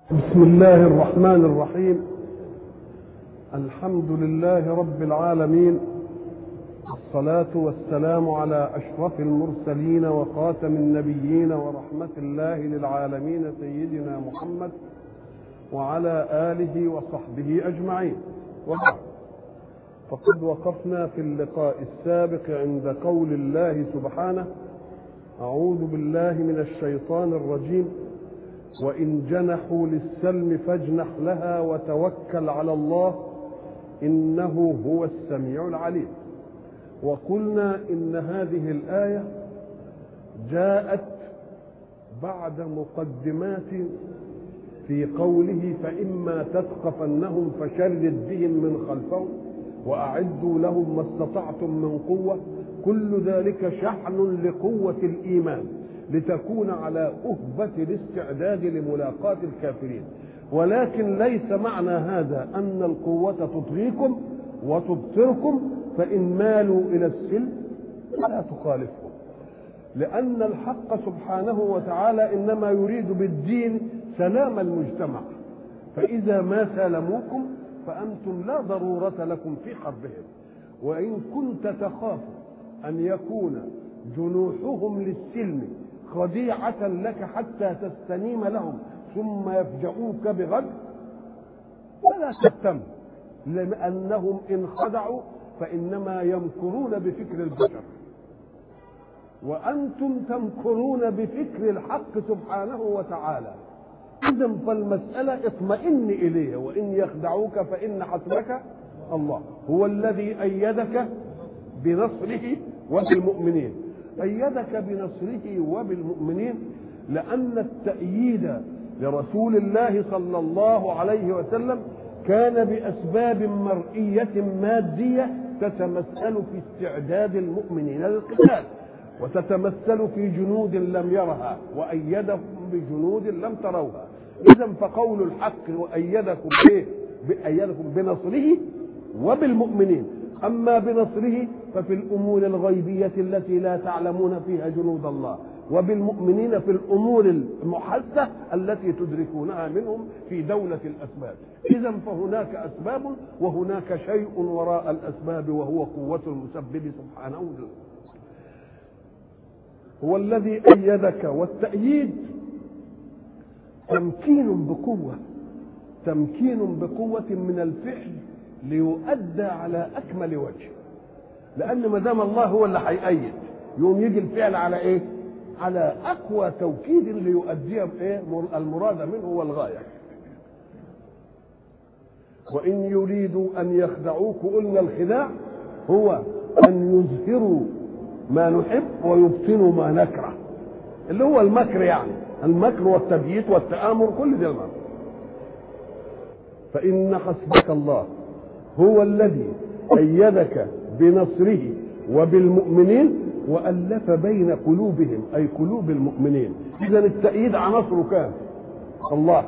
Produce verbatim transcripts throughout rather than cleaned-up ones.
بسم الله الرحمن الرحيم. الحمد لله رب العالمين، الصلاة والسلام على أشرف المرسلين وخاتم النبيين ورحمة الله للعالمين سيدنا محمد وعلى آله وصحبه أجمعين. وبعد، فقد وقفنا في اللقاء السابق عند قول الله سبحانه: أعوذ بالله من الشيطان الرجيم، وإن جنحوا للسلم فاجنح لها وتوكل على الله إنه هو السميع العليم. وقلنا إن هذه الآية جاءت بعد مقدمات في قوله: فإما تثقفنهم فشرد بهم من خلفهم وأعدوا لهم ما استطعتم من قوة. كل ذلك شحن لقوة الإيمان لتكون على أهبة الاستعداد لملاقاة الكافرين. ولكن ليس معنى هذا أن القوة تطغيكم وتبصركم، فإن مالوا إلى السلم فلا تخالفهم، لأن الحق سبحانه وتعالى إنما يريد بالدين سلام المجتمع، فإذا ما سالموكم فأنتم لا ضرورة لكم في حربهم. وإن كنت تخاف أن يكون جنوحهم للسلم خديعة لك حتى تستنيم لهم ثم يفجؤوك بغد فلا تهتم، لأنهم إن خدعوا فإنما يمكرون بفكر البشر، وأنتم تمكرون بفكر الحق سبحانه وتعالى. إذا فالمسألة اطمئن إليه، وإن يخدعوك فإن حسبك الله هو الذي أيدك بنصره وبالمؤمنين. أيدك بنصره وبالمؤمنين لأن التأييد لرسول الله صلى الله عليه وسلم كان بأسباب مرئية مادية تتمثل في استعداد المؤمنين للقتال، وتتمثل في جنود لم يرها، وأيدهم بجنود لم تروها. إذا فقول الحق وأيدكم به بأيدكم بنصره وبالمؤمنين. أما بنصره ففي الأمور الغيبية التي لا تعلمون فيها جنود الله، وبالمؤمنين في الأمور المحسة التي تدركونها منهم في دولة الأسباب. إذا فهناك أسباب وهناك شيء وراء الأسباب، وهو قوة المسبب سبحانه وتعالى. هو الذي أيدك، والتأييد تمكين بقوة، تمكين بقوة من الفعل ليؤدى على أكمل وجه، لأن ما دام الله هو اللي هيأيد يوم يجي الفعل على إيه؟ على أقوى توكيد ليؤدي إيه؟ المراد منه والغاية. وإن يريدوا أن يخدعوك، قلنا الخداع هو أن يظهروا ما نحب ويبطنوا ما نكره، اللي هو المكر، يعني المكر والتبييت والتآمر، كل ده المكر. فإن حسبك الله هو الذي أيدك بنصره وبالمؤمنين وألف بين قلوبهم، أي قلوب المؤمنين. إذن التأييد عناصره كام؟ الله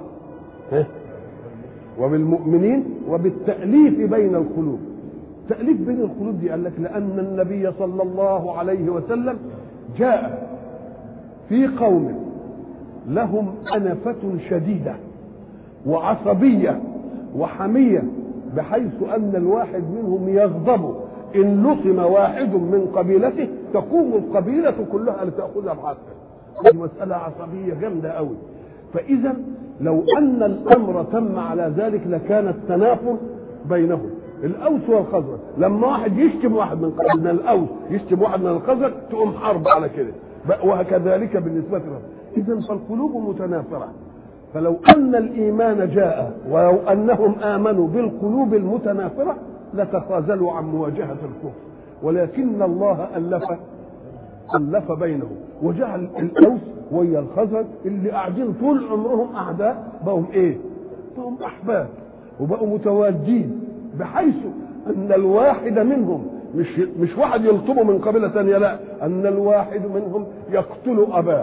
وبالمؤمنين وبالتأليف بين القلوب. تأليف بين القلوب دي قال لك لأن النبي صلى الله عليه وسلم جاء في قوم لهم أنفة شديدة وعصبية وحمية، بحيث أن الواحد منهم يغضب إن لطم واحد من قبيلته تقوم القبيلة كلها لتأخذها بحقه. هذه مسألة عصبية جامدة قوي. فإذا لو أن الأمر تم على ذلك لكان التنافر بينهم. الأوس والخزرج لما واحد يشتم واحد من من الأوس يشتم واحد من الخزرج تقوم حرب على كده، وكذلك بالنسبة لهم. إذا فالقلوب متنافرة. فلو أن الإيمان جاء ولو أنهم آمنوا بالقلوب المتنافرة لتخاذلوا عن مواجهة الكفر، ولكن الله ألف ألف بينهم وجعل الأوس ويا الخزرج اللي قاعدين طول عمرهم أعداء بقوا إيه؟ بقوا أحباب وبقوا متوادين، بحيث أن الواحد منهم مش مش واحد يلطمه من قبيلة ثانية، لا، أن الواحد منهم يقتل أباه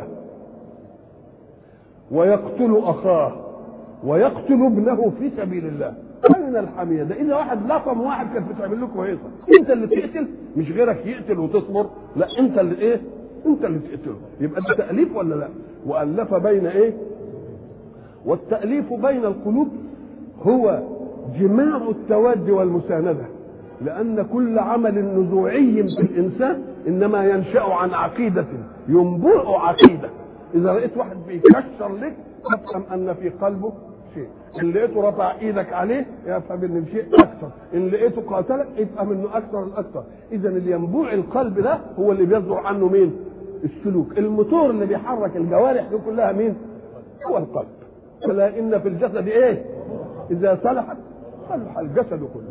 ويقتل أخاه ويقتل ابنه في سبيل الله. أين الحمية ده؟ إذا واحد لطم واحد كانت بتعمل لكم هيصة، أنت اللي تقتل، مش غيرك يقتل وتصبر، لا، أنت اللي إيه؟ أنت اللي تقتله. يبقى ده تأليف ولا لا؟ وألف بين إيه؟ والتأليف بين القلوب هو جماع التواد والمساندة، لأن كل عمل نزوعي في الإنسان إنما ينشأ عن عقيدة ينبوع عقيدة. إذا رأيت واحد بيكشر لك تفهم أن في قلبه شيء، إن لقيته رفع إيدك عليه يفهم إن شيء أكثر، إن لقيته قاتلك يفهم إنه أكثر الأكثر. إذا اللي ينبوع القلب ده هو اللي بيصدر عنه مين؟ السلوك. الموتور اللي بيحرك الجوارح دي كلها مين؟ هو القلب. فلا إن في الجسد إيه؟ إذا صلحت صلح الجسد كله.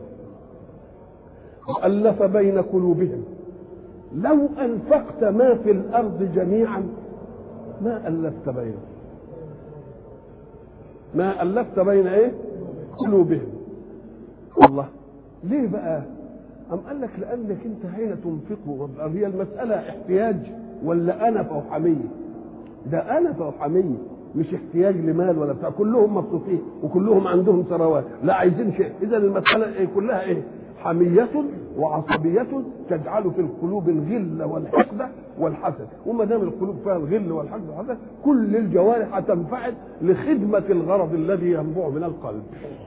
وألف بين قلوبهم لو أنفقت ما في الأرض جميعا ما ألفت بينهم. ما ألفت بين إيه؟ قلوبهم. الله ليه بقى؟ أم قال لك لأنك أنت حين تنفقه هي المسألة احتياج ولا أنفة وحمية؟ ده أنفة وحمية مش احتياج لمال ولا بتاع، كلهم مبسوطين وكلهم عندهم ثروات لا عايزين شيء. إذا المسألة إيه؟ كلها إيه؟ حمية وعصبية تجعل في القلوب الغل والحقد والحسد. وما دام القلوب فيها الغل والحقد والحسد كل الجوارح تنفعل لخدمة الغرض الذي ينبع من القلب.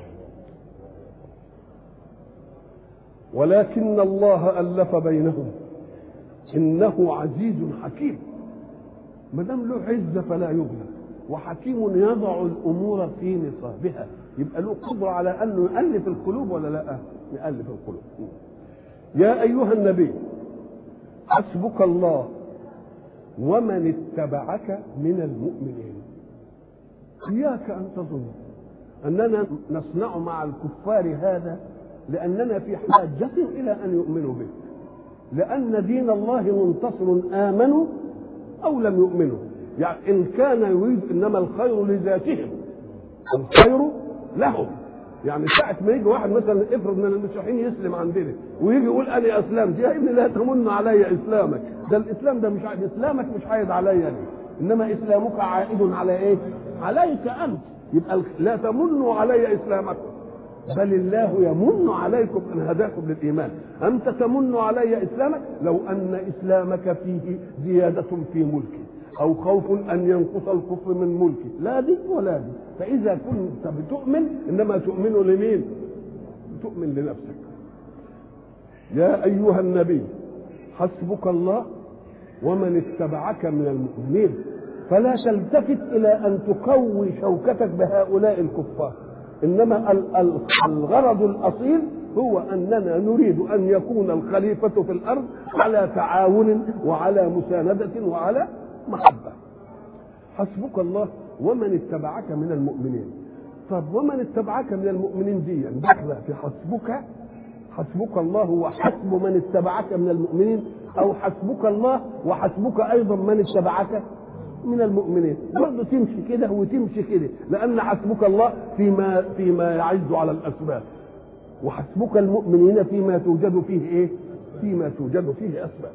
ولكن الله ألف بينهم إنه عزيز حكيم. ما دام له عزة فلا يغلب، وحكيم يضع الأمور في نصابها، يبقى له قدرة على أنه يؤلف القلوب ولا لا؟ يؤلف القلوب. يا أيها النبي حسبك الله ومن اتبعك من المؤمنين. إياك أن تظن أننا نصنع مع الكفار هذا لأننا في حاجة إلى أن يؤمنوا به، لأن دين الله منتصر آمنوا أو لم يؤمنوا. يعني إن كان يريد إنما الخير لذاتهم، الخير لهم. يعني ساعة ما يجي واحد مثلا افرض من المسيحيين يسلم عندنا ويجي يقول أنا أسلمت، يا ابني لا تمن علي إسلامك، ده الإسلام ده مش عائد، إسلامك مش عائد علي أنا، إنما إسلامك عائد على إيه؟ عليك أنت. يبقى لا تمنوا علي إسلامكم بل الله يمن عليكم ان هداكم للايمان. انت تمن علي اسلامك لو ان اسلامك فيه زياده في ملكي او خوف ان ينقص الكفر من ملكي، لا دي ولا دي. فاذا كنت بتؤمن انما تؤمن لمين؟ تؤمن لنفسك. يا ايها النبي حسبك الله ومن اتبعك من المؤمنين، فلا تلتفت الى ان تقوي شوكتك بهؤلاء الكفار، انما الغرض الاصيل هو اننا نريد ان يكون الخليفه في الارض على تعاون وعلى مسانده وعلى محبه. حسبك الله ومن اتبعك من المؤمنين. طب ومن اتبعك من المؤمنين دي داخله في حسبك؟ حسبك الله وحسب من اتبعك من المؤمنين، او حسبك الله وحسبك ايضا من اتبعك من المؤمنين؟ برضه تمشي كده وتمشي كده، لأن حسبك الله فيما فيما يعز على الأسباب، وحسبك المؤمنين فيما توجد فيه إيه؟ فيما توجد فيه أسباب.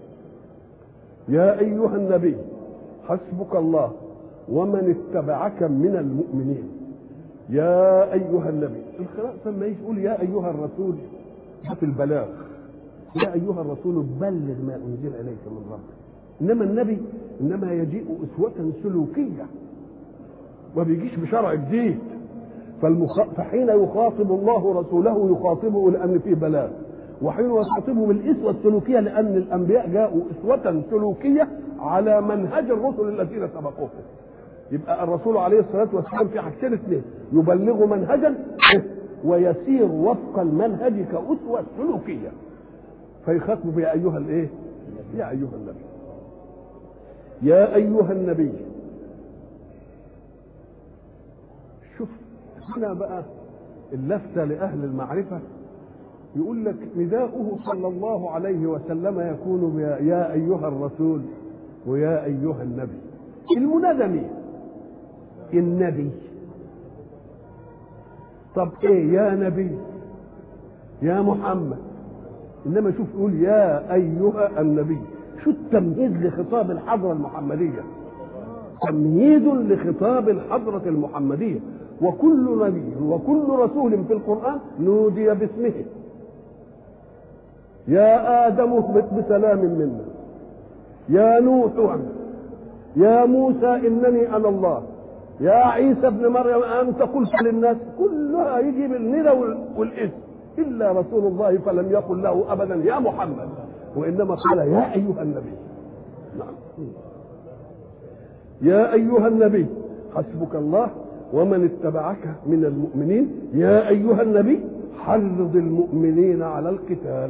يا أيها النبي حسبك الله ومن اتبعك من المؤمنين. يا أيها النبي، الخلاص لما يقول يا أيها الرسول ده في البلاغ، يا أيها الرسول بلغ ما أنزل إليك من ربك. إنما النبي إنما يجيء أسوة سلوكية، ما بيجيش بشرع جديد. فالمخ... فحين يخاطب الله رسوله يخاطبه لأن فيه بلاغ، وحين يخاطبه بالأسوة السلوكية لأن الأنبياء جاءوا أسوة سلوكية على منهج الرسل الذين سبقوهم. يبقى الرسول عليه الصلاة والسلام في حاجتين اثنين: يبلغ منهجا ويسير وفق المنهج كأسوة سلوكية. فيخاطب يا أيها الإيه؟ يا أيها النبي. يا أيها النبي. شوف هنا بقى اللفتة لأهل المعرفة، يقول لك نداؤه صلى الله عليه وسلم يكون يا أيها الرسول ويا أيها النبي. المنادى مين؟ النبي. طب ايه يا نبي يا محمد؟ انما شوف يقول يا أيها النبي. شو التمهيد لخطاب الحضرة المحمدية؟ تمهيد لخطاب الحضرة المحمدية. وكل نبي وكل رسول في القرآن نودي باسمه. يا آدم اهبط بسلام منا، يا نوح، يا موسى إنني أنا الله، يا عيسى ابن مريم انت قلت للناس، كلها يجي بالندى والاسم، الا رسول الله فلم يقل له ابدا يا محمد، وانما قال يا ايها النبي. نعم. يا ايها النبي حسبك الله ومن اتبعك من المؤمنين، يا ايها النبي حرض المؤمنين على القتال.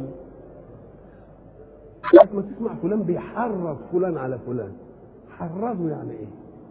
ما تسمع فلان بيحرض فلان على فلان، حرضه يعني ايه؟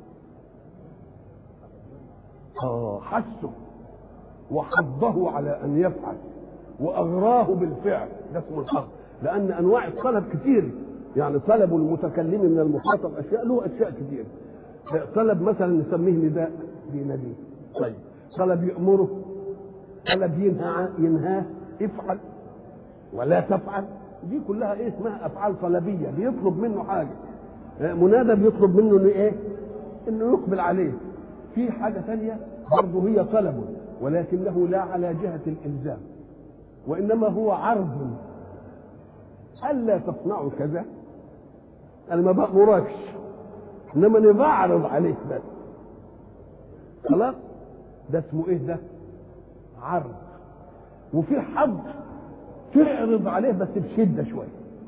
اه حسه وحضه على ان يفعل واغراه بالفعل، ده اسمه الحظ. لان انواع الطلب كتير، يعني طلب المتكلم من المخاطب اشياء له اشياء كتير. طلب مثلا نسميه نداء بيناديه، طيب طلب يأمره، طلب ينهى ينهاه افعل ولا تفعل، دي كلها ايه اسمها افعال طلبيه، بيطلب منه حاجه. منادى بيطلب منه انه ايه؟ انه يقبل عليه. في حاجه ثانيه برضه هي طلب ولكنه لا على جهه الالزام، وانما هو عرض. الا تصنعوا كذا، انا ما بامركش انما انا بعرض عليك بس، خلاص. ده اسمه ايه؟ ده عرض. وفي حظ تعرض عليه بس بشده شويه.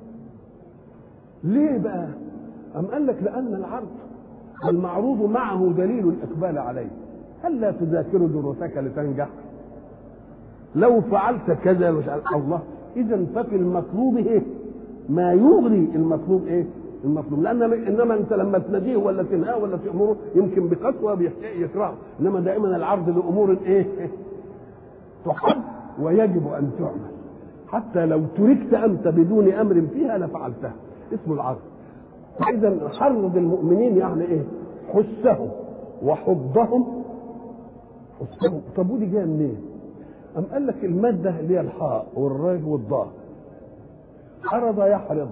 ليه بقى؟ أم قال لك لأن العرض المعروض معه دليل الإقبال عليه. ألا تذاكر دروسك لتنجح؟ لو فعلت كذا مش الله. إذا ففي المطلوب إيه؟ ما يغري المطلوب إيه؟ المطلوب. لأن إنما أنت لما تناديه ولا تنهاه ولا تأمره يمكن بقسوة يكرهه، إنما دائما العرض لأمور إيه؟ تحب ويجب أن تعمل، حتى لو تركت أنت بدون أمر فيها لفعلتها، اسمه العرض. فإذا حرض المؤمنين يعني إيه؟ حسهم وحضهم. حسهم. طب ودي جايه منين؟ أم قال لك المادة اللي هي الحاء والراء والضاء، حرض يحرض،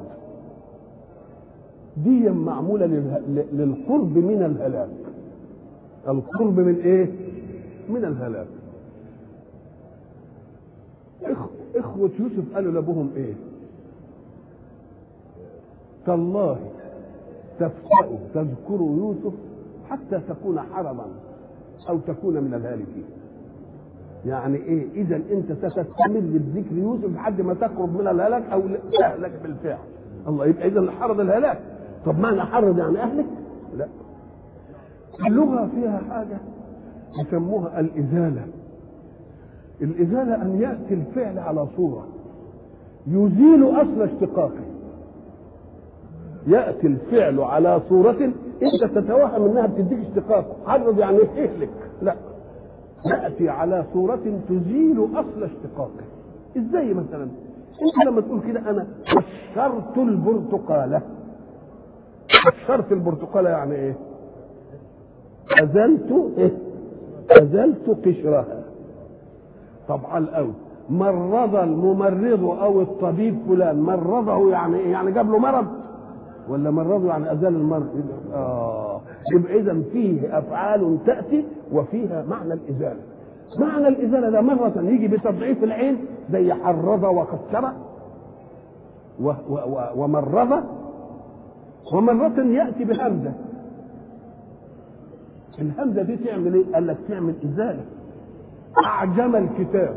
دي معمولة للقرب من الهلاك. القرب من إيه؟ من الهلاك. إخوة يوسف قالوا لأبوهم إيه؟ تالله تفتأ تذكر يوسف حتى تكون حرضا أو تكون من الهالكين. يعني إيه؟ إذا أنت ستستمر بذكر يوسف لحد ما تقرب من الهلاك أو تهلك بالفعل. الله. يبقى إذا حرض الهلاك. طب معنى حرض يعني أهلك؟ لا. اللغة فيها حاجة يسموها الإزالة. الإزالة أن يأتي الفعل على صورة يزيل أصل اشتقاقه. يأتي الفعل على صورة أنت تتوهم أنها بتديك اشتقاق. حرض يعني اهلك، لا، يأتي على صورة تزيل أصل اشتقاقه. إزاي مثلا؟ أنت لما تقول كده أنا قشرت البرتقالة، قشرت البرتقالة يعني إيه؟ أزلت إيه؟ أزلت قشرها. طبعا الأول مرض الممرض أو الطبيب فلان، مرضه يعني إيه؟ يعني جاب له مرض، ولا مرضه يعني أزال المرض. آه يبقى إذا فيه أفعال تأتي وفيها معنى الإزالة. معنى الإزالة ده مرة يجي بتضعيف العين زي حرض وقشر ومرض، ومرة يأتي بهمزة. الهمزة دي تعمل إيه؟ قال لك تعمل إزالة. أعجم الكتاب،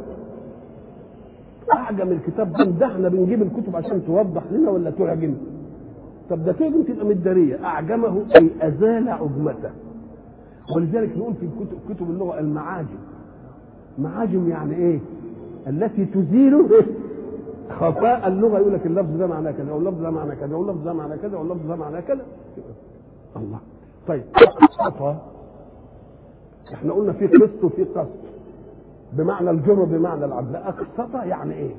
أعجم الكتاب ده احنا بنجيب الكتب عشان توضح لنا ولا تعجم؟ طب ده تعجم تبقى مدارية. أعجمه أي أزال عجمته. ولذلك نقول في الكتب كتب اللغة المعاجم. معاجم يعني إيه؟ التي تزيل خفاء اللغة. يقول لك اللفظ ده معناه كذا واللفظ ده معناه كذا واللفظ ده معناه كذا واللفظ ده معناه كذا. الله. طيب خطأ احنا قلنا في قسط وفي قسط بمعنى الجر بمعنى العدل. أقسط يعني إيه؟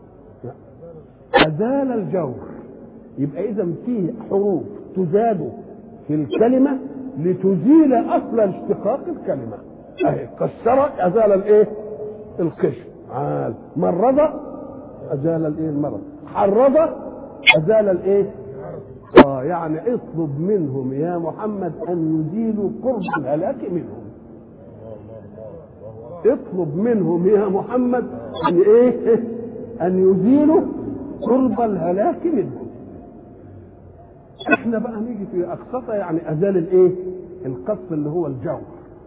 أزال الجور. يبقى إذا فيه حروف تزاد في الكلمة لتزيل أصل اشتقاق الكلمة. أهي قشرت أزال الإيه؟ القشر. عال. مرض أزال الإيه؟ المرض. حرض أزال الإيه؟ آه يعني اطلب منهم يا محمد أن يزيلوا قرب الهلاك منهم. اطلب منهم يا محمد أن إيه؟ أن يزيلوا قرب الهلاك منهم. احنا بقى نيجي في أقسطة يعني أزال الإيه؟ القص اللي هو الجور.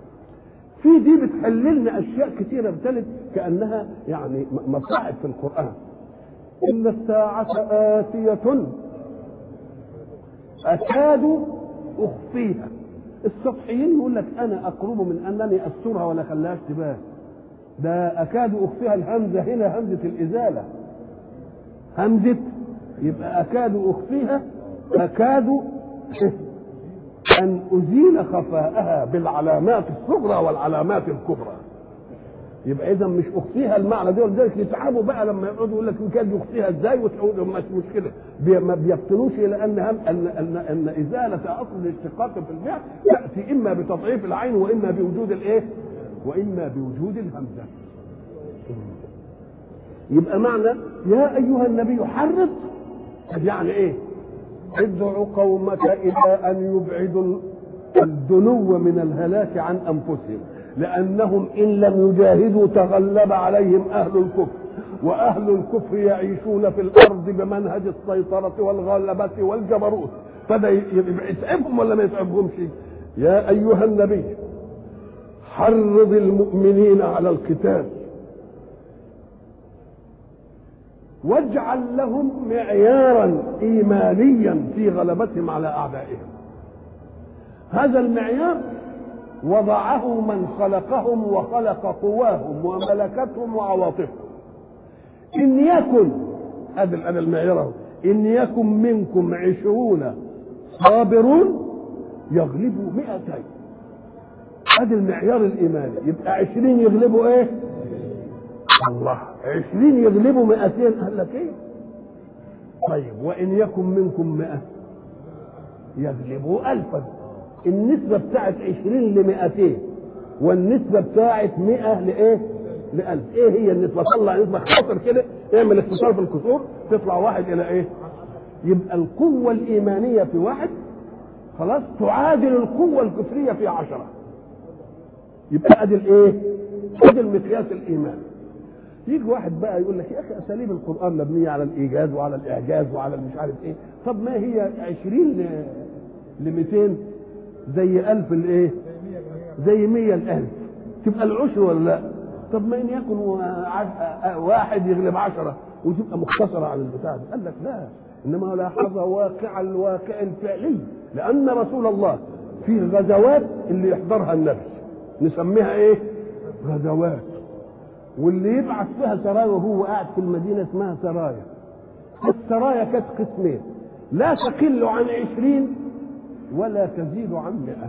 في دي بتحل لنا اشياء كثيره بتلد كانها يعني مصاعب في القران. ان الساعه اتيه اكاد اخفيها. السطحيين يقول لك انا اقرب من انني استرها ولا خلاها اشتباه. ده اكاد اخفيها، الهمزه هنا همزه الازاله، همزه، يبقى اكاد اخفيها اكاد ان ازيل خفاءها بالعلامات الصغرى والعلامات الكبرى. يبقى اذا مش اخفيها المعنى ده، ولذلك يتعبوا بقى لما يقعدوا يقول لك كاد يخفيها ازاي، وتقول مش مشكله، ما بيفتنوش الى ان هم ان ان, أن ازاله اصل الاشتقاق في الفعل تاتي اما بتضعيف العين واما بوجود الايه؟ واما بوجود الهمزه. يبقى معنى يا ايها النبي حرض يعني ايه؟ ادعوا قومك الى ان يبعدوا الدنو من الهلاك عن انفسهم، لانهم ان لم يجاهدوا تغلب عليهم اهل الكفر، واهل الكفر يعيشون في الارض بمنهج السيطره والغلبه والجبروت، فده يتعبهم ولا ما يتعبهمش؟ يا ايها النبي حرض المؤمنين على القتال واجعل لهم معيارا ايمانيا في غلبتهم على اعدائهم. هذا المعيار وضعه من خلقهم وخلق قواهم وملكتهم وعواطفهم. ان يكن هذا المعيار، ان يكن منكم عشرون صابرون يغلبوا مئتين. هذا المعيار الايماني. يبقى عشرين يغلبوا ايه؟ الله. عشرين يغلبوا مئتين، قال لك ايه؟ طيب وان يكن منكم مئة يغلبوا الفا. النسبة بتاعت عشرين لمئتين والنسبة بتاعت مئة لايه؟ لألف. ايه هي النسبة؟ طلع نسبة خاطر كده، اعمل اختصار في الكسور تطلع واحد الى ايه؟ يبقى القوة الإيمانية في واحد خلاص تعادل القوة الكفرية في عشرة. يبقى ادي الايه؟ ادي المقياس الإيماني. يجي واحد بقى يقول لك يا اخي اساليب القرآن مبنية على الإيجاز وعلى الإعجاز وعلى مش عارف ايه. طب ما هي عشرين ل مئتين زي ألف الايه؟ زي مية الألف، تبقى العشر ولا لا؟ طب ما إن يكن واحد يغلب عشرة وتبقى مختصرة على البتاع ده. قال لك لا، إنما لاحظ واقع الواقع الفعلي، لأن رسول الله في غزوات اللي يحضرها النبي نسميها إيه؟ غزوات، واللي يبعث فيها سرايا وهو قاعد في المدينة اسمها سرايا. السرايا كانت قسمين، لا تقل عن عشرين ولا تزيد عن مئة.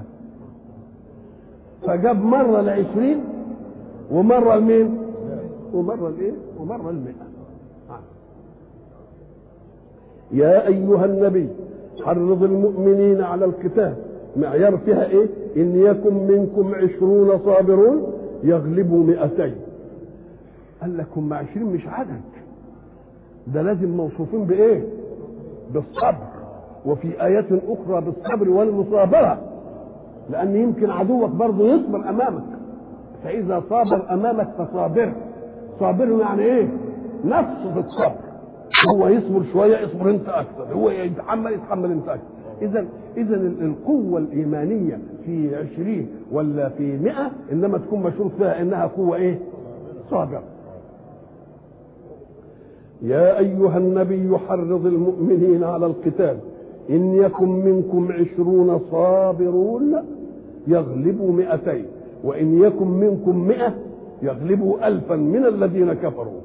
فجاب مرة العشرين ومرة المين ومرة الايه ومرة المئة. يا ايها النبي حرض المؤمنين على القتال. معيار فيها ايه؟ ان يكن منكم عشرون صابرون يغلبوا مئتين. قال لك هم عشرين مش عدد، ده لازم موصوفين بايه؟ بالصبر، وفي آيات أخرى بالصبر والمصابرة، لأن يمكن عدوك برضه يصبر أمامك، فإذا صابر أمامك فصابر. صابر يعني إيه؟ نفسه في الصبر، هو يصبر شوية يصبر أنت أكثر، هو يتحمل يتحمل أنت أكثر. إذا إذا القوة الإيمانية في عشرين ولا في مئة إنما تكون مشروط فيها إنها قوة إيه؟ صابر. يا أيها النبي حرض المؤمنين على القتال إن يكن منكم عشرون صابرون يغلبوا مئتين وإن يكن منكم مئة يغلبوا ألفا من الذين كفروا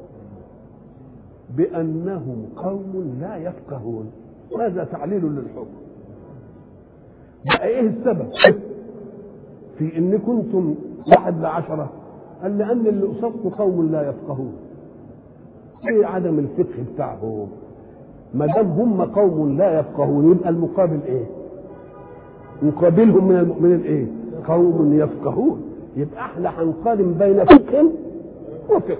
بأنهم قوم لا يفقهون. هذا تعليل للحكم. بقى إيه السبب في إن كنتم واحد لعشرة؟ قال لأن اللي قصدكم قوم لا يفقهون. ايه عدم الفقه بتاعهم؟ ما دام هم قوم لا يفقهون يبقى المقابل ايه؟ مقابلهم من المؤمنين ايه؟ قوم يفقهون. يبقى احنا هنقارن بين فقه وفقه.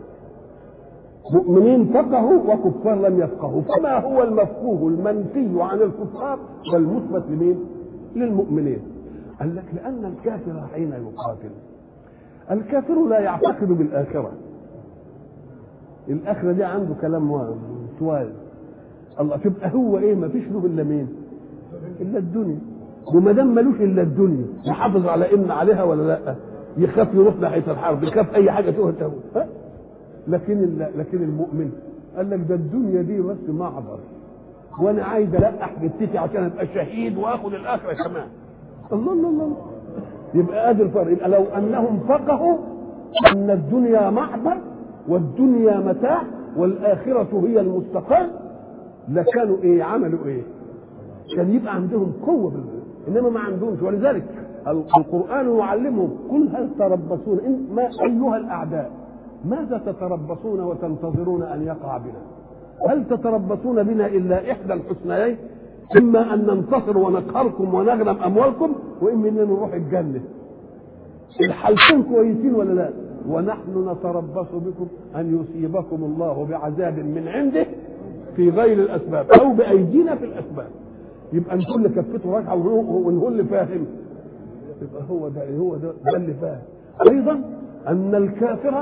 مؤمنين فقهوا وكفار لم يفقهوا، فما هو المفقوه المنفي عن الكفار والمثبت لمين؟ للمؤمنين. قال لك لان الكافر حين يقاتل الكافر لا يعتقد بالاخره. الاخره دي عنده كلام طوال. الله تبقى هو ايه؟ ما فيش له الا مين؟ الا الدنيا. وما دام ملوش الا الدنيا يحافظ على ان عليها ولا لا؟ يخاف يروح ناحيه الحرب، يخاف اي حاجه تهته. ها؟ لكن لكن المؤمن قال لك ده الدنيا دي بس معبر، وانا عايز القح جثتي عشان ابقى شهيد واخد الاخره كمان. الله الله الله. يبقى ادي الفرق. يبقى لو انهم فقهوا ان الدنيا معبر والدنيا متاع والاخره هي المستقر لكانوا ايه؟ عملوا ايه؟ كان يبقى عندهم قوه بالله. انما ما عندهمش. ولذلك القران يعلمهم قل هل تربصون إن ما ايها الاعداء ماذا تتربصون وتنتظرون ان يقع بنا؟ هل تتربصون بنا الا احدى الحسنيين، اما ان ننتصر ونقهركم ونغنم اموالكم، واما ان نروح الجنه. الحالتين كويسين ولا لا؟ ونحن نتربص بكم ان يصيبكم الله بعذاب من عنده في غير الاسباب او بايدينا في الاسباب. يبقى نقول اللي كفته راجعه ونقول اللي فاهم. يبقى هو ده هو ده, ده اللي فاهم. ايضا ان الكافر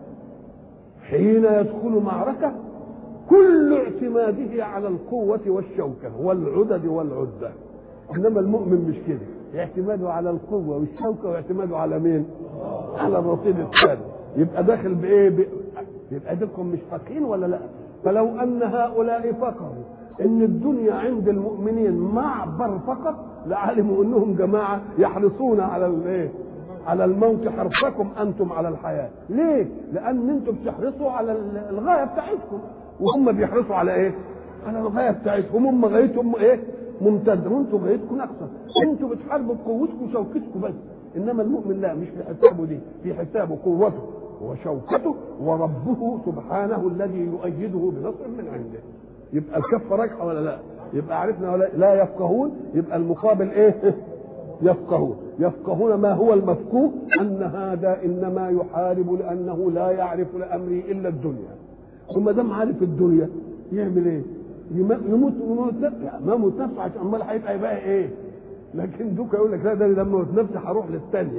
حين يدخل معركه كل اعتماده على القوه والشوكه والعدد والعده، انما المؤمن مش كده، اعتماده على القوه والشوكه واعتماده على مين؟ على الرصيد الثاني. يبقى داخل بايه؟ ب... يبقى ديكم مش فاقين ولا لا؟ فلو ان هؤلاء فقروا ان الدنيا عند المؤمنين معبر فقط لعلموا انهم جماعه يحرصون على الايه؟ على الموت حرصكم انتم على الحياه. ليه؟ لان انتم بتحرصوا على الغايه بتاعتكم وهم بيحرصوا على ايه؟ على الغايه بتاعتهم. هم غايتهم ايه؟ ممتده وانتم غايتكم ناقصه. انتم بتحاربوا بقوتكم وشوكتكم بس، انما المؤمن لا، مش في حسابه دي، في حسابه قوته وشوكته وربه سبحانه الذي يؤيده بنصر من عنده. يبقى الكفه راجحه ولا لا؟ يبقى عرفنا ولا لا يفقهون. يبقى المقابل ايه؟ يفقهون. يفقهون ما هو المفقوه ان هذا انما يحارب لانه لا يعرف لامره الا الدنيا، وما دام عارف الدنيا يعمل ايه؟ يموت يموت نفسه. ما موت نفسه عشان امال هيبقى يبقى ايه؟ لكن دوك يقول لك لا، ده لما موت نفسي هروح للثانيه.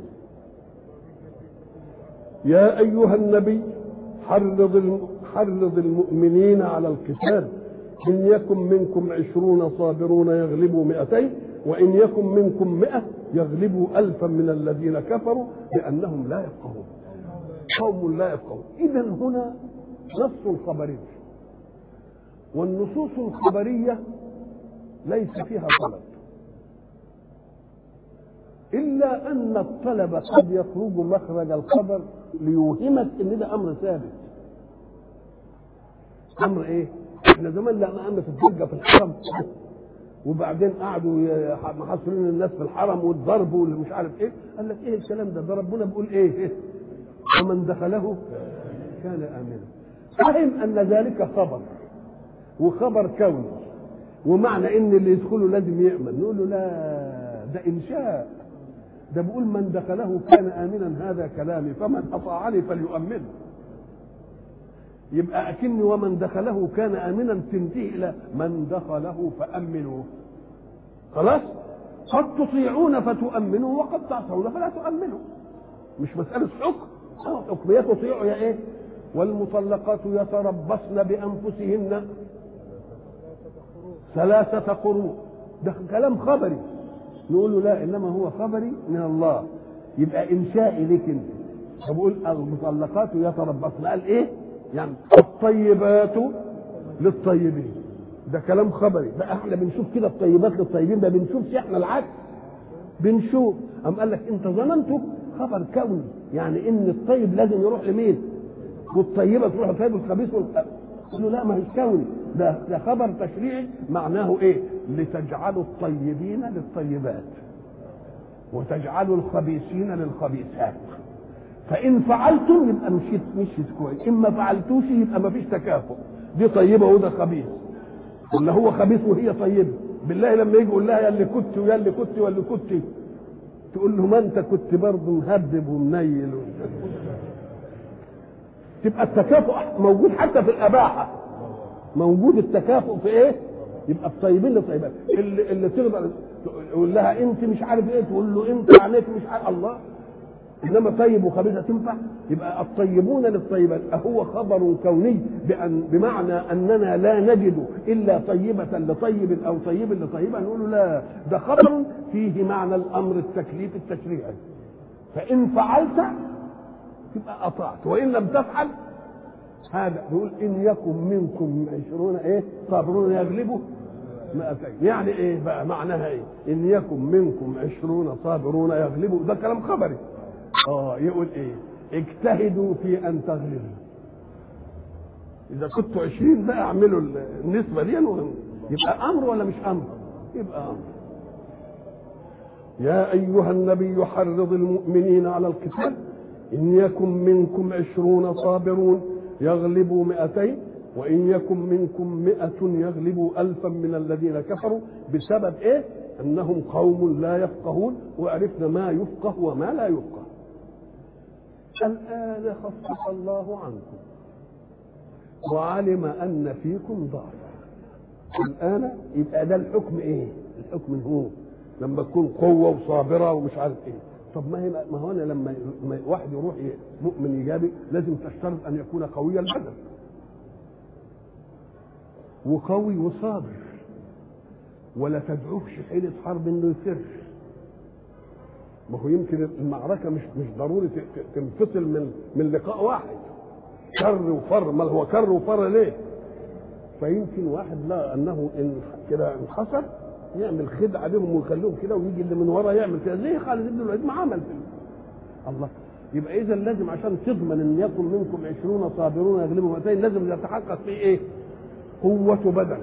يا ايها النبي حرض حرض المؤمنين على القتال، إن يكن منكم عشرون صابرون يغلبوا مئتين وإن يكن منكم مئة يغلبوا ألفا من الذين كفروا بأنهم لا يفقهون. قوم لا يفقهون. إذا هنا نص خبري، والنصوص الخبرية ليس فيها طلب، إلا أن الطلب قد يخرج مخرج الخبر ليوهمك إن ده أمر ثابت. امر ايه؟ احنا زمان لما امر في الدرجه في الحرم وبعدين قعدوا محاصرين الناس في الحرم والضرب واللي مش عارف ايه، قال لك ايه الكلام ده؟ ده ربنا بيقول ايه؟ ومن دخله كان امنا. فهم ان ذلك خبر وخبر كوني، ومعنى ان اللي يدخله لازم يامن. نقول له لا، ده انشاء. ده بيقول من دخله كان امنا، هذا كلامي، فمن اطاعني فليؤمنه. يبقى أكن ومن دخله كان آمنا تنتهي إلى من دخله فأمنوه. خلاص؟ قد تطيعون فتؤمنوا وقد تعصون فلا تؤمنوا. مش مسألة حكم، حكم يا تطيعوا يا إيه؟ والمطلقات يتربصن بأنفسهن ثلاثة قروء. ده كلام خبري. نقول له لا، إنما هو خبري من الله، يبقى إنشائي لك أنت. فبقول المطلقات يتربصن، قال إيه؟ يعني الطيبات للطيبين. ده كلام خبري. ده احنا بنشوف كده الطيبات للطيبين، ده بنشوفش احنا العكس، بنشوف. ام قال لك انت ظننته خبر كوني، يعني ان الطيب لازم يروح لمين؟ والطيبه تروح للطيب والخبيث والخبيث. قال له لا، ما هيش كوني، ده ده خبر تشريعي. معناه ايه؟ لتجعلوا الطيبين للطيبات وتجعلوا الخبيثين للخبيثات. فإن فعلتم يبقى مشيت مشيت كويس، إما فعلتوش يبقى ما فيش تكافؤ. دي طيبة وده خبيث، ولا هو خبيث وهي طيبة. بالله لما يجي يقول لها يا اللي كنت ويا اللي كنت واللي كنت، تقول له ما أنت كنت برضه مهبب ومنيل. تبقى التكافؤ موجود حتى في الأباحة، موجود التكافؤ في إيه؟ يبقى الطيبين للطيبات. اللي اللي تقدر تقول لها أنت مش عارف إيه، تقول له أنت عانيت مش عارف الله. انما طيب وخبيثه تنفع؟ يبقى الطيبون للطيبات اهو خبر كوني، بأن بمعنى اننا لا نجد الا طيبه لطيب او طيب لطيبه. نقول لا، ده خبر فيه معنى الامر التكليف التشريعي. فإن فعلت تبقى أطعت، وإن لم تفعل هذا يقول إن يكن منكم عشرون إيه صابرون يغلبوا مئتين. يعني إيه بقى معناها إيه؟ إن يكن منكم عشرون صابرون يغلبوا، ده كلام خبري. آه يقول إيه؟ اجتهدوا في أن تغلبوا. إذا كنتوا عشرين بقى اعملوا النسبة دي، يبقى أمر ولا مش أمر؟ يبقى أمر. يا أيها النبي حرض المؤمنين على القتال إن يكن منكم عشرون صابرون يغلبوا مئتين وإن يكن منكم مئة يغلبوا ألفا من الذين كفروا. بسبب إيه؟ أنهم قوم لا يفقهون، وعرفنا ما يفقه وما لا يفقه. الآن خفف الله عنكم وعلم أن فيكم ضعفا. الآن يبقى ده الحكم إيه؟ الحكم هو لما تكون قوة وصابرة ومش عارف إيه. طب ما هي ما هو أنا لما واحد يروح مؤمن إيجابي لازم تشترط أن يكون قوي البدن وقوي وصابر، ولا تدعوش حيلة حرب إنه يفر. ما هو يمكن المعركة مش مش ضروري تنفصل من من لقاء واحد، كر وفر. ما هو كر وفر ليه؟ فيمكن واحد لا أنه إن كده انحصر يعمل خدعة بهم ويخليهم كده، ويجي اللي من ورا يعمل كده زي خالد بن الوليد ما عمل فيه. الله. يبقى إذا لازم عشان تضمن إن يكن منكم عشرون صابرون يغلبوا مئتين لازم يتحقق فيه إيه؟ قوة بدن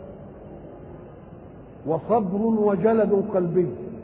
وصبر وجلد قلبي،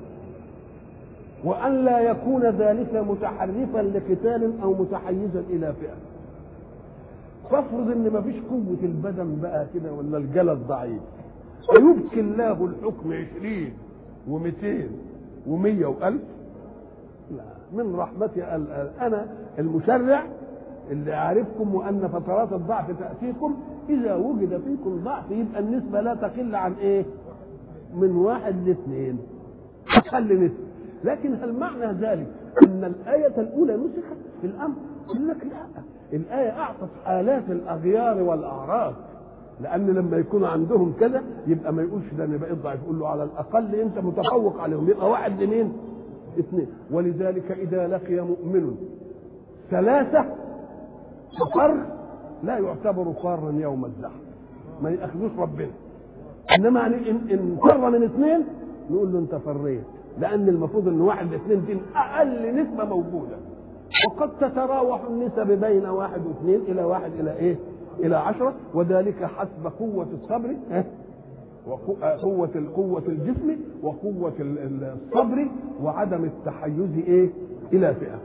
وأن لا يكون ذلك متحرفا لقتال أو متحيزا إلى فئة. فافرض إن ما فيش قوة البدن بقى كده ولا الجلد ضعيف، يبكي الله الحكم عشرين ومئتين ومية وألف؟ لا، من رحمتي أنا المشرع اللي عارفكم وأن فترات الضعف تأتيكم. إذا وجد فيكم ضعف يبقى النسبة لا تقل عن إيه؟ من واحد لاثنين، خلي نسبة. لكن هل معنى ذلك أن الآية الأولى نسخت في الأمر؟ يقول لك لا، الآية أعطت حالات الأغيار والأعراض، لأن لما يكون عندهم كذا يبقى ما يقولش ده أنا بقيت ضعيف، يقول له على الأقل أنت متفوق عليهم، يبقى واحد لمين؟ اثنين. ولذلك إذا لقي مؤمن ثلاثة فر لا يعتبر فارا يوم الزحف، ما يأخذوش ربنا. إنما إن إن فر من اثنين نقول له أنت فريت، لأن المفروض إن واحد لاثنين دي أقل نسبة موجودة، وقد تتراوح النسب بين واحد واثنين إلى واحد إلى إيه؟ إلى عشرة، وذلك حسب قوة الصبر وقوة قوة الجسم وقوة الصبر وعدم التحيز إيه؟ إلى فئة.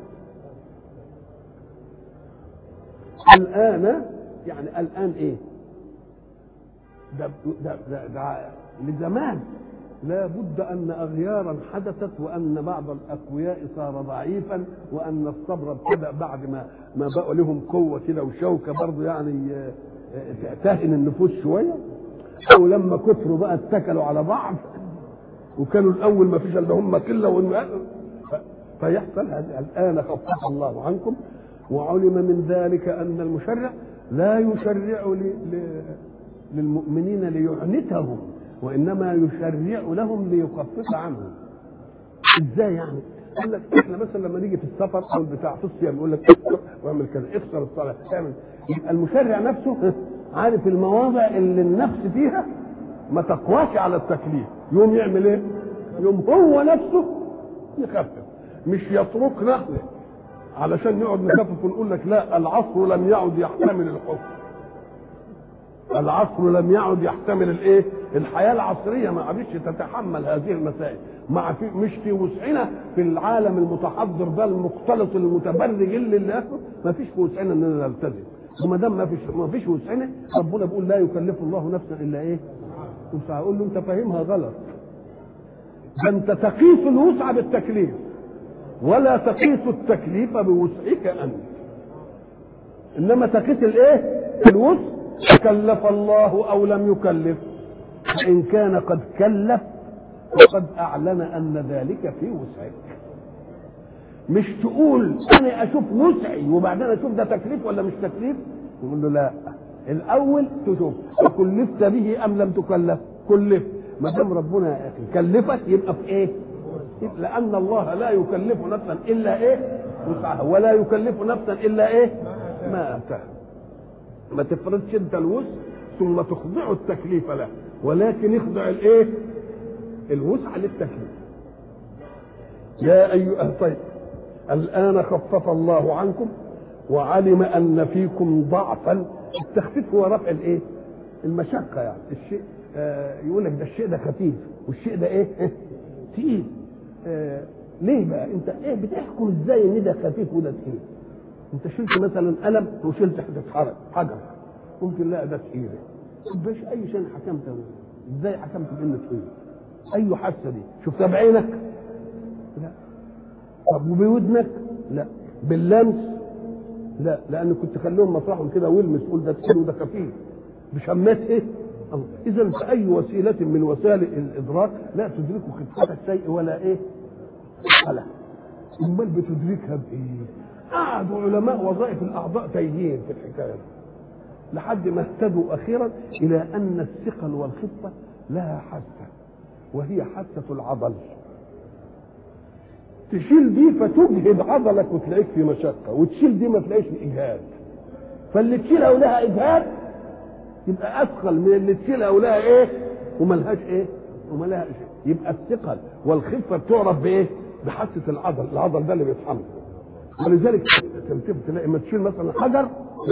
الآن يعني الآن إيه؟ ده ده ده, ده لزمان لا بد أن أغيارا حدثت، وأن بعض الأقوياء صار ضعيفا، وأن الصبر ابتدأ بعد ما ما بقوا لهم قوة كده وشوكة برضه يعني تهن النفوس شوية، أو لما كثروا بقى اتكلوا على بعض وكانوا الأول ما فيش إلا هم كله، فيحصل الآن خفف الله عنكم وعلم من ذلك أن المشرع لا يشرع للمؤمنين ليعنتهم، وإنما يشرع لهم ليخفف عنهم. إزاي يعني؟ يقول لك إحنا مثلا لما نيجي في السفر أو بتاع في الصيام يقول لك اكسر واعمل كذا، اكسر الصلاة اعمل. يبقى المشرع نفسه عارف المواضع اللي النفس فيها ما تقواش على التكليف، يوم يعمل إيه؟ يوم هو نفسه يخفف، مش يتركنا احنا علشان نقعد نخفف ونقول لك لا العصر لم يعد يحتمل الحكم، العصر لم يعد يحتمل الايه؟ الحياه العصريه ما عادش تتحمل هذه المسائل، مع في مش في وسعنا في العالم المتحضر ده المختلط المتبرج اللي اللي ما فيش في وسعنا اننا نلتزم، وما دام ما فيش ما فيش وسعنا ربنا بيقول لا يكلف الله نفسا الا ايه؟ وسعها. اقول له انت فاهمها غلط، ده انت تقيس الوسع بالتكليف ولا تقيس التكليف بوسعك انت، انما تقيس الايه؟ الوسع. كلف الله او لم يكلف، فان كان قد كلف فقد اعلن ان ذلك في وسعك. مش تقول انا اشوف وسعي وبعدين اشوف ده تكليف ولا مش تكليف، يقول له لا، الاول تشوف كلفت به ام لم تكلف. كلف، ما دام ربنا يا اخي كلفك يبقى في ايه؟ لان الله لا يكلف نفسا الا ايه وسعها، ولا يكلف نفسا الا ايه ما اتاها. ما تفرضش انت الوسع ثم تخضع التكليف له، ولكن اخضع الايه الوسع للتكليف. يا ايها طيب الان خفف الله عنكم وعلم ان فيكم ضعفا. التخفيف هو رفع الايه المشقه، يعني الشيء آه يقول لك ده الشيء ده خفيف والشيء ده ايه تقيل. آه ليه بقى انت ايه بتحكم ازاي ان ده خفيف وده تقيل؟ انت شلت مثلا قلم وشلت حته حجر ممكن لا ده تقيل، باش اي شيء حكمت ازاي حكمت بانه تقيل؟ اي حاسه دي شفتها بعينك؟ لا. طب وبودنك؟ لا. باللمس؟ لا، لان كنت خليهم مصاحهم كده والمس قول ده تقيل وده خفيف. بشمات ايه؟ اذا فاي وسيله من وسائل الادراك لا تدرك خفه الشيء ولا ايه لا. امال بتدركها بايه؟ قعدوا علماء وظائف الاعضاء تايهين في الحكايه لحد ما اهتدوا اخيرا الى ان الثقل والخفه لها حاسه، وهي حاسه العضل. تشيل دي فتجهد عضلك وتلاقيك في مشقه، وتشيل دي ما تلاقيش اجهاد. فاللي تشيلها ولها اجهاد يبقى اثقل من اللي تشيلها ولها ايه وملهاش ايه وملها شيء. يبقى الثقل والخفه بتعرف بايه؟ بحاسه العضل. العضل ده اللي بيتحمل. ولذلك تلتفت تلاقي ما تشيل مثلا حجر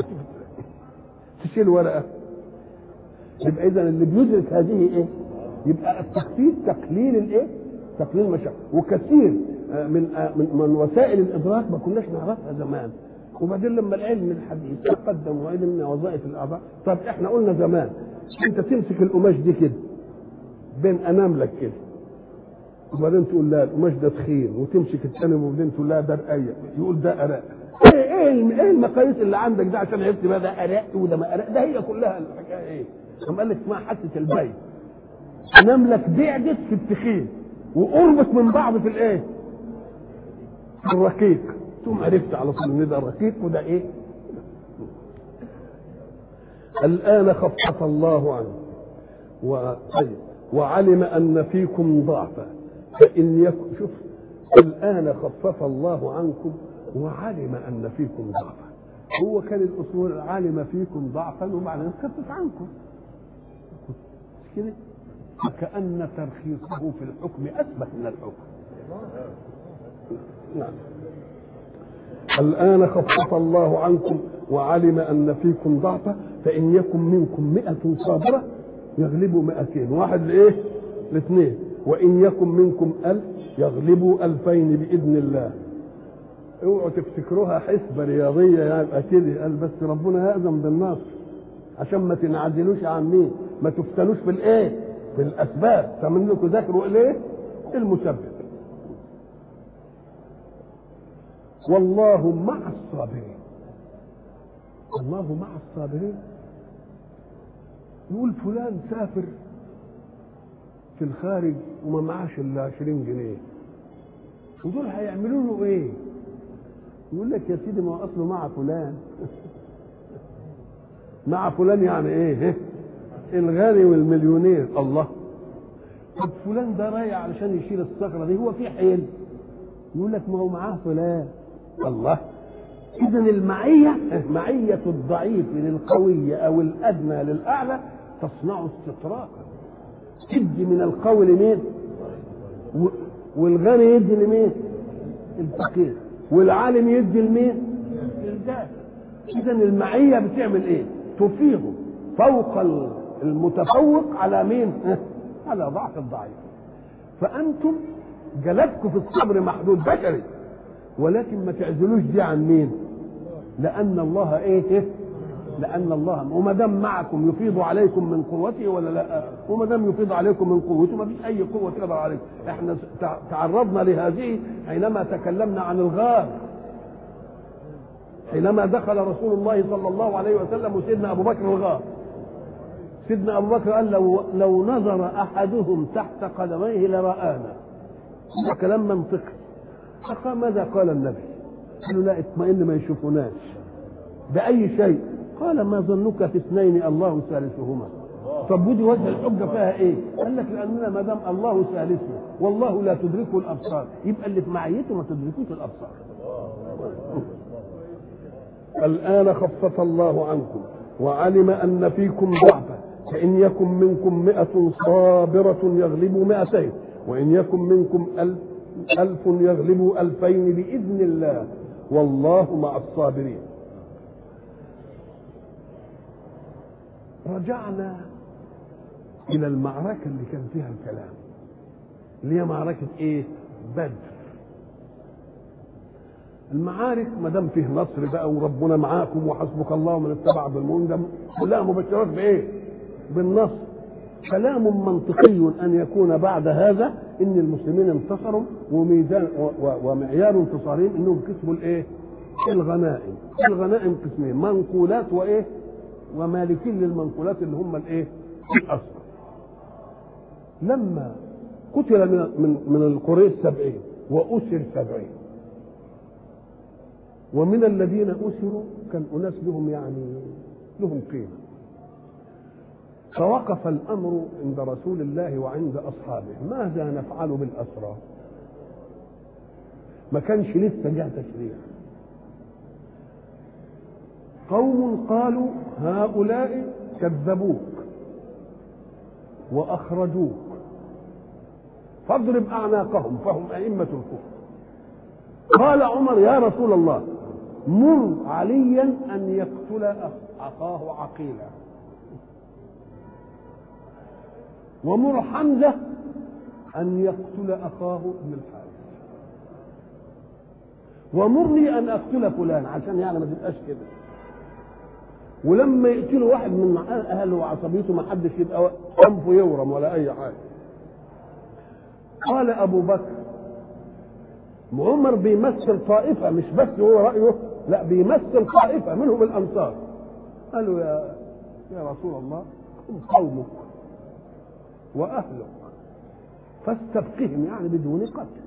تشيل ورقه. يبقى اذا اللي بيدرك هذه ايه؟ يبقى التخفيف تقليل الايه؟ تقليل المشقه. وكثير من من وسائل الادراك ما كناش نعرفها زمان، وبعدين لما العلم الحديث تقدم وعلمنا وظائف الاعضاء. طب احنا قلنا زمان انت تمسك القماش دي كده بين اناملك كده، وبعدين تقول لا القماش ده تخين، وتمسك الثاني وبعدين تقول لا ده رقيق، يقول ده ارق. ايه ايه ايه المقاييس اللي عندك ده عشان عرفت بقى ده ارق وده ما ارق؟ ده هي كلها الحكايه ايه؟ قام قال لك اسمها حاسه البين. اناملك بعدت في التخين وقربت من بعض في الايه؟ الرقيق. ثم عرفت على طول ان ده الرقيق وده ايه؟ الان خفف الله عنه وطيب وعلم ان فيكم ضعفا فان يكن. شوف الان خفف الله عنكم وعلم ان فيكم ضعفا. هو كان الاصول علم فيكم ضعفا وبعدين خفف عنكم كده، فكأن ترخيصه في الحكم اثبت من الحكم. نعم. الآن خفف الله عنكم وعلم أن فيكم ضعفا فإن يكن منكم مئة صابرة يغلبوا مئتين. واحد لإيه؟ لاثنين. وإن يكن منكم ألف يغلبوا ألفين بإذن الله. اوعوا تفتكروها حسبة رياضية يعني يبقى كده. قال بس ربنا يأذن بالنصر عشان ما تنعزلوش عن مين؟ ما تفتنوش بالإيه؟ بالأسباب. فمن لكم ذاكروا إيه؟ المسبب. والله مع الصابرين. الله مع الصابرين. يقول فلان سافر في الخارج وما معاش الا عشرين جنيه، ودول هيعملوا له ايه؟ يقول لك يا سيدي ما هو اصله مع فلان. مع فلان يعني ايه؟ الغني والمليونير. الله. طب فلان ده رايح علشان يشيل الصخره دي، هو في حيل؟ يقول لك ما هو معاه فلان. الله. اذا المعيه معيه الضعيف للقوي او الادنى للاعلى تصنع استطراقا. تدي من القوي لمين؟ والغني يدي لمين؟ الفقير. والعالم يدي لمين؟ للجاهل. اذا المعيه بتعمل ايه؟ تفيض فوق المتفوق على مين؟ على ضعف الضعيف. فانتم جلدكم في الصبر محدود بشري، ولكن ما تعزلوش دي عن مين؟ لأن الله إيه؟ لأن الله وما دام معكم يفيض عليكم من قوته ولا لا؟ وما دام يفيض عليكم من قوته ما فيش أي قوة تقدر عليكم. إحنا تعرضنا لهذه حينما تكلمنا عن الغار، حينما دخل رسول الله صلى الله عليه وسلم وسيدنا أبو بكر الغار. سيدنا أبو بكر قال لو لو نظر أحدهم تحت قدميه لرآنا. ده كلام منطقي. فقال ماذا قال النبي؟ قال له لا اطمئن ما يشوفوناش. بأي شيء؟ قال ما ظنك في اثنين الله ثالثهما. طب ودي وجه الحجة فيها ايه؟ قال لك لأننا ما دام الله ثالثنا والله لا تدركه الابصار، يبقى اللي في معيته ما تدركوش الابصار. الآن خفف الله عنكم وعلم أن فيكم ضعفا فإن يكن منكم مئة صابرة يغلبوا مئتين وإن يكن منكم ألف, ألف يغلبوا ألفين بإذن الله والله مع الصابرين. رجعنا إلى المعركة اللي كان فيها الكلام، اللي هي معركة إيه؟ بدر. المعارك ما دام فيه نصر بقى وربنا معاكم وحسبك الله ومن اتبع بالمؤمنين، ده كلها مبشرات بايه؟ بالنصر. كلام منطقي ان يكون بعد هذا ان المسلمين انتصروا وميزان ومعيار انتصارهم انهم كسبوا الايه؟ الغنائم. الغنائم قسمين، منقولات وايه؟ ومالكين للمنقولات اللي هم الايه؟ الاسرى. لما قتل من من, من القريش سبعين واسر سبعين، ومن الذين أسروا كان أناس لهم يعني لهم قيمة، فوقف الأمر عند رسول الله وعند أصحابه ماذا نفعل بالأسرى؟ ما كانش لسه جاء تشريع. قوم قالوا هؤلاء كذبوك وأخرجوك فاضرب أعناقهم فهم أئمة الكفر. قال عمر يا رسول الله مر عليا أن يقتل أخاه عقيلا، ومر حمزة أن يقتل أخاه ابن الحارث، ومرني أن أقتل فلان عشان يعني ما تبقاش كده، ولما يقتلوا واحد من أهله وعصبيته ما حدش يبقى أنفه يورم ولا أي حاجة. قال أبو بكر عمر بيمثل طائفة مش بس هو رأيه، لا بيمثل طائفة منهم الأنصار. قالوا يا يا رسول الله هم قومك وأهلك فاستبقهم يعني بدون قتل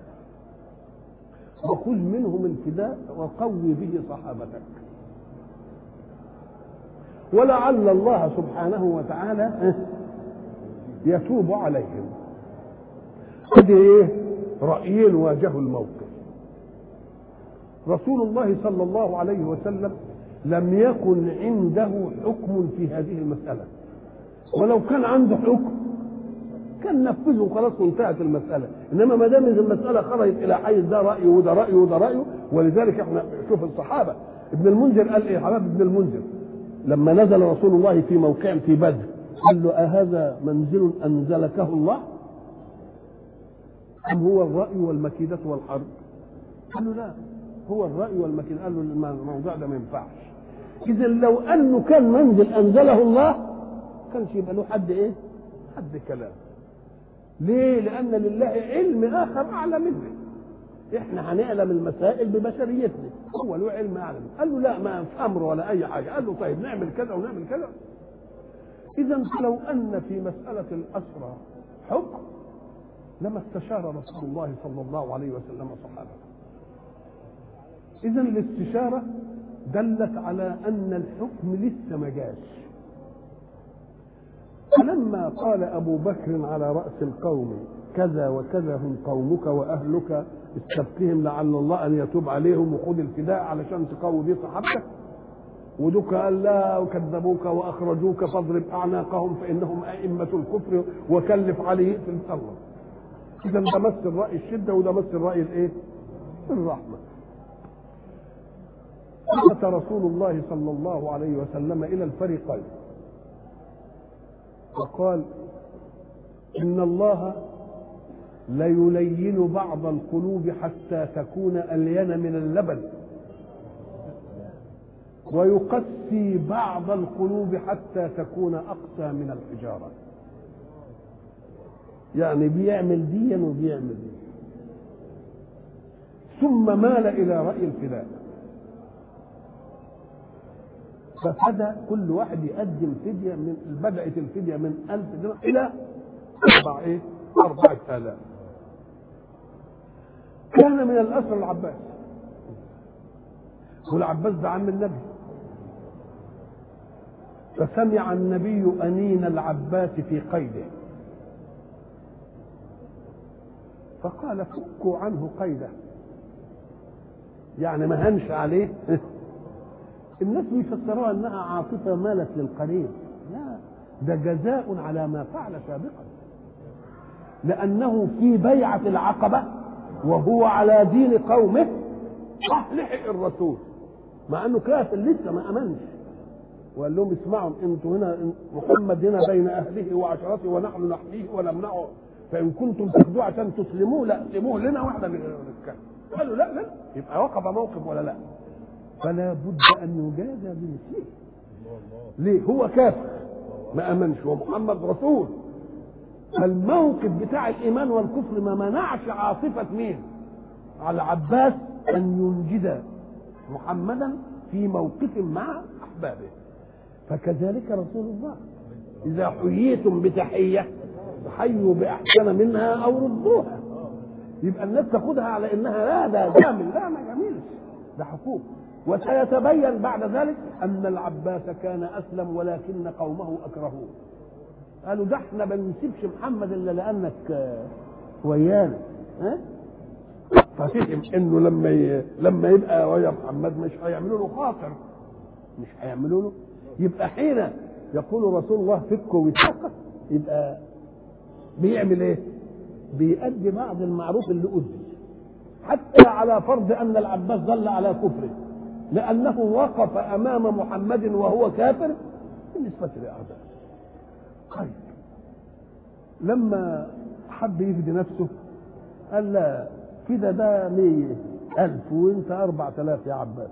وخذ منهم الفداء وقوي به صحابتك ولعل الله سبحانه وتعالى يتوب عليهم. هذه ايه؟ رأيين واجهوا الموقف. رسول الله صلى الله عليه وسلم لم يكن عنده حكم في هذه المسألة، ولو كان عنده حكم كان نفذه وخلاص وانتهت المسألة، إنما ما دام المسألة خرجت إلى حيز ده رأيه وده رأيه وده رأيه. ولذلك احنا شوف الصحابة، ابن المنذر قال إيه؟ حباب ابن المنذر لما نزل رسول الله في موقع في بدر قال له أهذا منزل أنزلكه الله أم هو الرأي والمكيدة والحرب؟ قال له لا هو الرأي والمكيدة. قال له الموضوع ده ما ينفعش. إذا لو أنه كان منزل أنزله الله كانش يبقى له حد إيه؟ حد كلام. ليه؟ لأن لله علم آخر أعلى منه. إحنا هنعلم المسائل ببشريتنا، هو له علم أعلى منه. قال له لا ما في أمر ولا أي حاجة. قال له طيب نعمل كذا ونعمل كذا. إذا لو أن في مسألة الأسرى حكم لما استشار رسول الله صلى الله عليه وسلم صحابه. إذا الاستشارة دلت على أن الحكم لسه ما جاش. فلما قال أبو بكر على رأس القوم كذا وكذا هم قومك وأهلك استبقهم لعل الله أن يتوب عليهم وخذ الفداء علشان تقوي بيه صحابتك، ودك قال لا وكذبوك وأخرجوك فاضرب أعناقهم فإنهم أئمة الكفر وكلف عليه في الله. إذا ده مثل رأي الشدة وده مثل رأي الإيه؟ الرحمة. أتى رسول الله صلى الله عليه وسلم إلى الفريقين وقال إن الله ليلين بعض القلوب حتى تكون ألين من اللبن ويقسي بعض القلوب حتى تكون أقسى من الحجارة. يعني بيعمل ديا وبيعمل دي. ثم مال إلى رأي الفداء فبدأ كل واحد يقدم فدية من بدأت الفدية من ألف درهم إلى أربعة إيه؟ أربعة آلاف. كان من الأسر العباس، والعباس ده عم النبي، فسمع النبي أنين العباس في قيده فقال فكوا عنه قيده، يعني ما هنش عليه. الناس بيفسروها انها عاطفه مالت للقريب، لا، ده جزاء على ما فعل سابقا، لانه في بيعه العقبه وهو على دين قومه راح لحق الرسول مع انه كافر لسه ما امنش، وقال لهم اسمعوا انتوا هنا، محمد هنا بين اهله وعشرته ونحن نحميه ونمنعه، فان كنتم تاخذوه عشان تسلموه لا سيبوه لنا واحنا نتكلم. قالوا لا لا، يبقى وقف موقف ولا لا؟ فلا بد ان يجازى بمثله. ليه؟ هو كافر ما امنش ومحمد رسول. فالموقف بتاع الايمان والكفر ما منعش عاطفه مين؟ على العباس ان ينجد محمدا في موقف مع احبابه. فكذلك رسول الله اذا حييتم بتحيه فحيوا باحسن منها او ردوها. يبقى الناس تاخدها على انها لا ده جامل، لا ما جميلش، ده حقوق. وسيتبين بعد ذلك ان العباس كان اسلم ولكن قومه اكرهوه، قالوا ده احنا ما بنسيبش محمد الا لانك ويانا، ها؟ ففهم انه لما ي... لما يبقى ويا محمد مش هيعملوا له خاطر، مش هيعملوا له. يبقى حين يقول رسول الله فكوا وثاقه يبقى بيعمل ايه؟ بيأدي بعض المعروف اللي أذي، حتى على فرض أن العباس ظل على كفره، لأنه وقف أمام محمد وهو كافر بالنسبة لأعدائه. طيب لما حب يفدي نفسه قال لا كده ده مية ألف وانت أربعة آلاف يا عباس.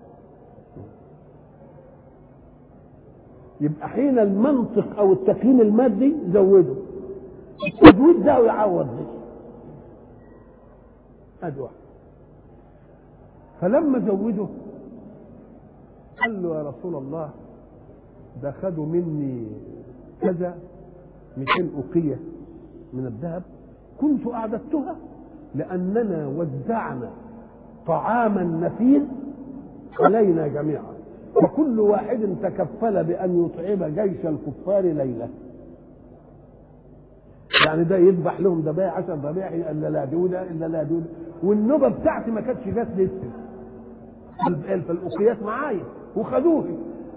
يبقى حين المنطق أو التكريم المادي زوده، التزويد ده يعوض ده. ادي واحد. فلما زوده قال له يا رسول الله ده خدوا مني كذا مئتين أوقية من الذهب كنت أعددتها لأننا وزعنا طعاما نفيذ علينا جميعا، وكل واحد تكفل بأن يطعم جيش الكفار ليلة. يعني ده يذبح لهم ذبائح عشر ذبائح الا لا دوده الا لا دوده، والنوبه بتاعتي ما كانتش جات لسه، فالاوقيات معايا وخدوه.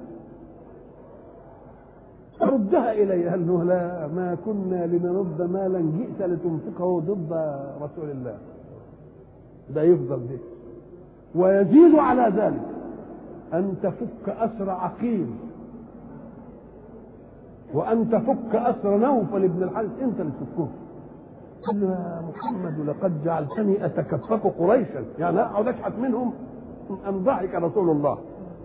ردها الي، قال له لا ما كنا لنرد مالا جئت لتنفقه ضد رسول الله. ده يفضل ده ويزيد على ذلك ان تفك اسر عقيل وأن تفك أسر نوفل بن الحارث، أنت اللي تفكه. قال له يا محمد لقد جعلتني أتكفك قريشا، يعني أقعد أشحت منهم. أن ضحك رسول الله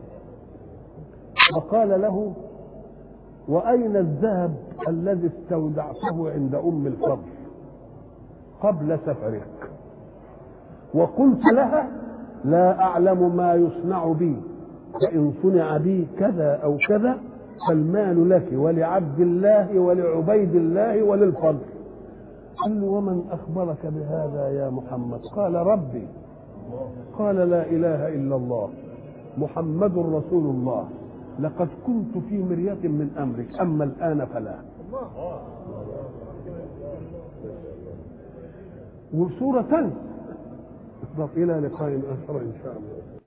وقال له وأين الذهب الذي استودعته عند أم الفضل قبل سفرك؟ وقلت لها لا أعلم ما يصنع بي، فإن صنع بي كذا أو كذا فالمال لك ولعبد الله ولعبيد الله وللفضل. قال له ومن أخبرك بهذا يا محمد؟ قال ربي. قال لا إله إلا الله محمد رسول الله، لقد كنت في مرية من أمرك أما الآن فلا. وسورة إلى لقاء آخر إن شاء الله.